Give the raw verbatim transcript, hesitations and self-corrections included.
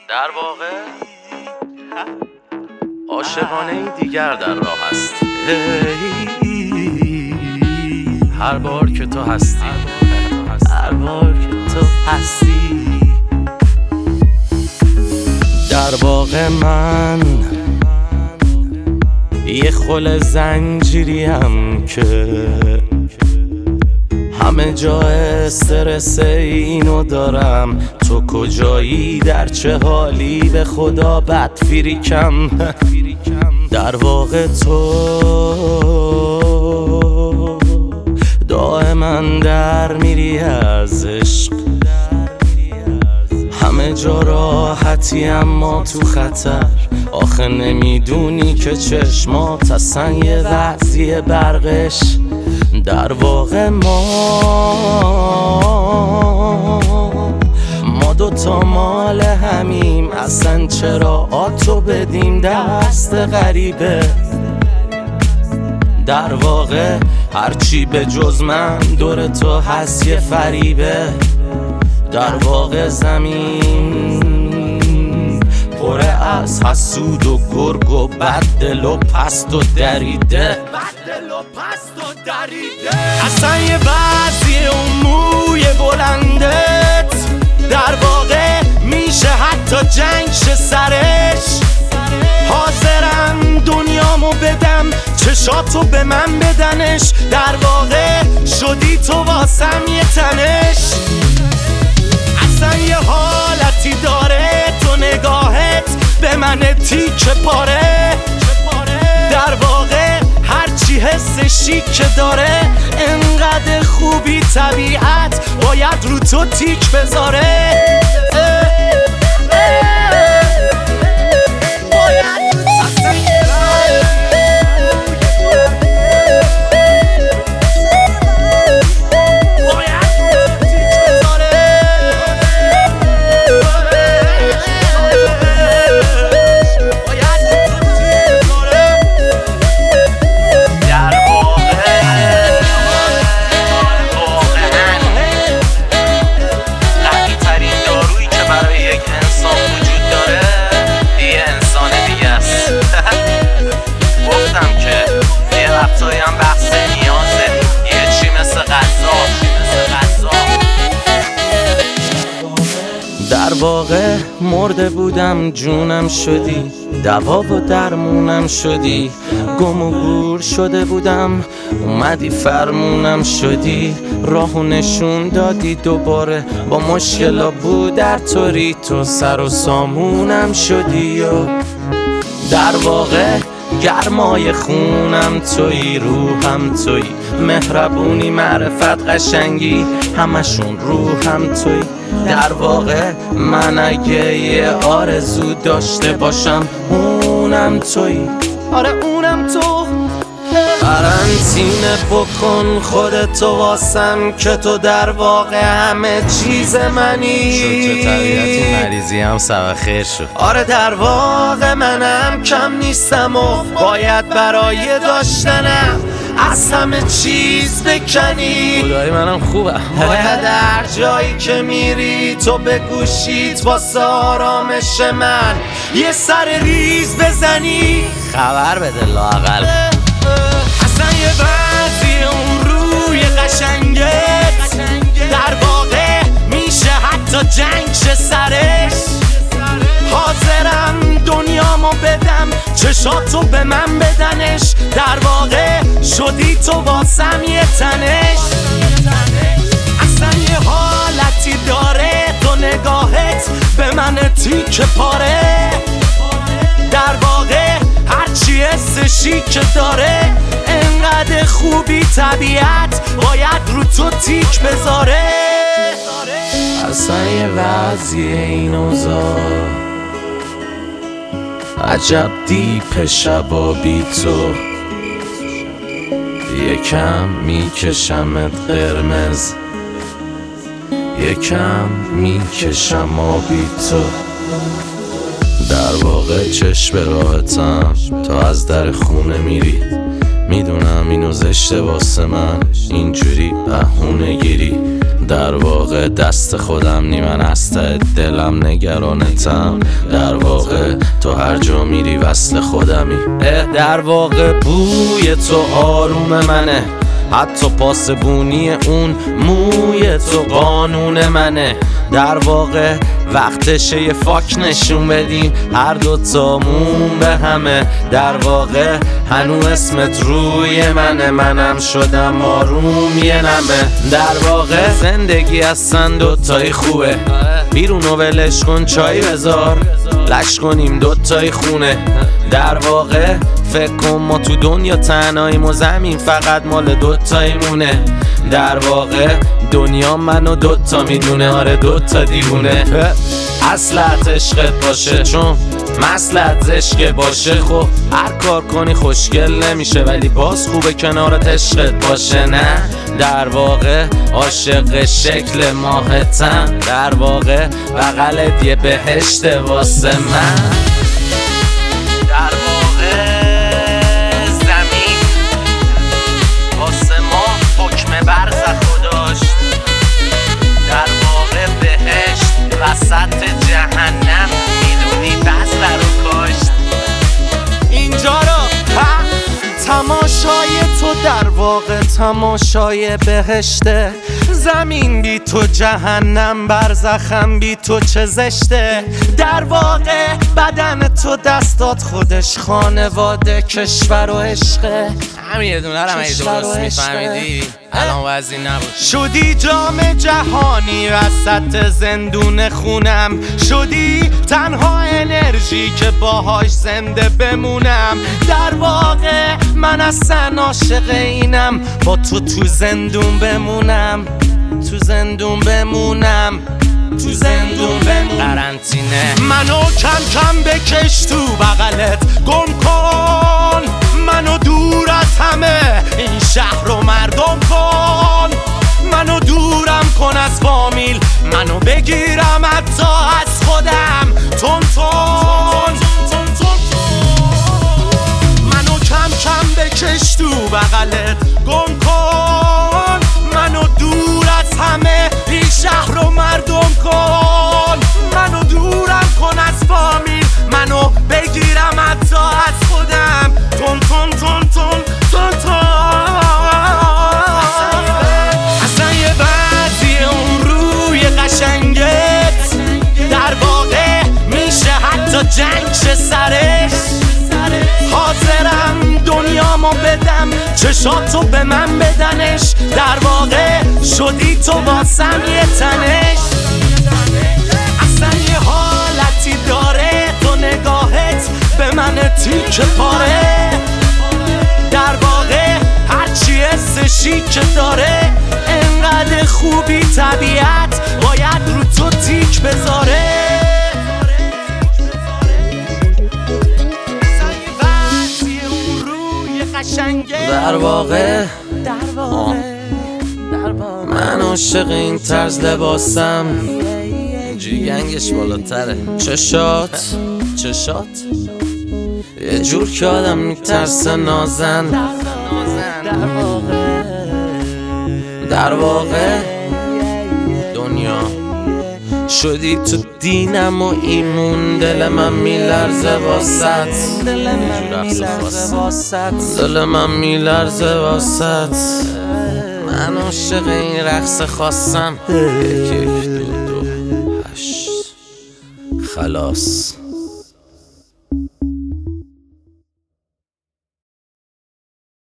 در واقع عاشقانه ای دیگر در راه است. هر بار که تو هستی هر بار که تو هستی در واقع من یه خل زنجیریم که همه جا استرس اینو دارم. تو کجایی؟ در چه حالی؟ به خدا بد فریکم. در واقع تو دائما در میری از عشق. همه جا راحتی اما تو خطر. آخه نمیدونی که چشمات اصلا یه وضعی برقش. در واقع ما ما دوتا مال همیم. اصلا چرا آتو بدیم دست غریبه؟ در واقع هرچی به جز من دور تو هست یه فریبه. در واقع زمین پره از حسود و گرگ و بددل و پست و دریده. اصلا یه وضعی اون موی بلندت در واقع میشه حتی جنگ شه سرش. حاضرم دنیامو بدم چشاتو به من بدنش. در واقع شدی تو واسم یه تنش. اصلا یه حالتی داره تو نگاهت به من تیکه پاره. در واقع هرچی حس شیک داره انقدر خوبی طبیعت باید رو تو تیک بذاره. در واقع مرده بودم جونم شدی. دوا و درمونم شدی. گم و گور شده بودم اومدی فرمونم شدی. راهو نشون دادی دوباره با مشکلا بود در طوری تو سر و سامونم شدی. و در واقع گرمای خونم توی روحم توی. مهربونی معرفت قشنگی همشون روحم توی. در واقع من اگه یه آرزو داشته باشم اونم توی. آره اونم تو. قرنطینه بکن خودتو واسم که تو در واقع همه چیز منی. شد چه طبیعتی مریضی هم سبب خیر شد. آره در واقع منم کم نیستم و باید برای داشتنم از همه چیز بکنی. خدایی منم خوبم. باید در جایی که میری تو به گوشیت واسه آرامش من یه سر ریز بزنی. خبر بده لااقل اصلا یه وضعی اون روی قشنگت در واقع میشه حتی جنگ شه سرش. حاضرم دنیامو بدم چشاتو به من بدنش. در واقع شدی تو واسم یه تنش. اصلا یه حالتی داره تو نگاهت به من تیکه پاره. در واقع هرچی حس شیک داره انقدر خوبی طبیعت باید رو تو تیک بذاره. اصلا یه وضعی این اوضاع عجب دیپ شبا بی تو. یکم میکشمت قرمز یکم میکشم آبی تو. در واقع چشم راحتم تا از در خونه میری. میدونم اینو زشته واسه من اینجوری بهونه گیری. در واقع دست خودم نی، من از ته دلم نگرانتم. در واقع تو هر جا میری وصل خودمی. در واقع بوی تو آروم منه، حتی پاسبونی اون موی تو قانون منه. در واقع وقتشه یه فاک نشون بدیم هر دوتامون به همه. در واقع هنو اسمت روی منه، منم شدم آروم یه نمه. در واقع زندگی اصلا دوتایی خوبه، بیرونو ولش کن چای بذار، لش کنیم دوتایی خونه. در واقع فکر کن ما تو دنیا تنهاییم و زمین فقط مال دوتایی مونه. در واقع دنیا منو دوتا میدونه، آره دوتا دیوونه. اصلت عشقت باشه چون مسلت زشقه باشه. خب هر کار کنی خوشگل نمیشه، ولی باز خوبه کنارت عشقت باشه. نه در واقع عاشق شکل ماهتم، در واقع بغلت یه بهشت واسه من. در واقع زمین واسه ما حکم برزخو داشت، در واقع بهشت وسط جهنم میدونی بذر رو کاشت. اینجا رو تماشای تو در واقع تماشای بهشته. زمین بی تو جهنم، برزخم بی تو چه زشته. در واقع بدن تو دستات خودش خانواده کشور و عشقه. همین یه دونه رو هم اگه درست میفهمیدی الان وضعی نبود. شدی جام جهانی وسط زندون خونم، شدی تنها انرژی که باهاش زنده بمونم. در واقع من اصلا عاشق اینم با تو تو زندون بمونم، تو زندون بمونم، تو زندون بمونم. قرنطینه منو کم کم بکش تو بغلت، گم کن منو دور از همه این شهر رو مردم کن. منو دورم کن از فامیل، منو بگیرم حتی از خودم. تون تون منو کم کم بکش تو بغلت، گم کن منو دور از همه این شهر رو مردم کن. منو دورم کن از فامیل، منو بگیرم حتی از خودم. تون تون تون تون تون تون اصلا یه بعضی اون روی قشنگت در واقع میشه حتی جنگ شه سرش. حاضرم دنیامو بدم چشاتو به من بدنش. در واقع شدی تو واسم یه تنش. اصلا یه حالتی داره تو نگاهت به من تیک پاره. در واقع هرچی حسشی که داره انقدر خوبی طبیعت باید رو تو تیک بذاره. در واقع در واقع من عاشق این طرز لباسم، اینجوری گنگش بالاتره. چشات چشات یه جور که آدم میترسه نازن. در واقع در واقع دنیا شدی تو دینم و ایمون. دل من میلرزه واسط، دل من میلرزه واسط، دل من میلرزه واسط. من عاشق این رقص خواستم. یک یک دو دو هشت خلاص.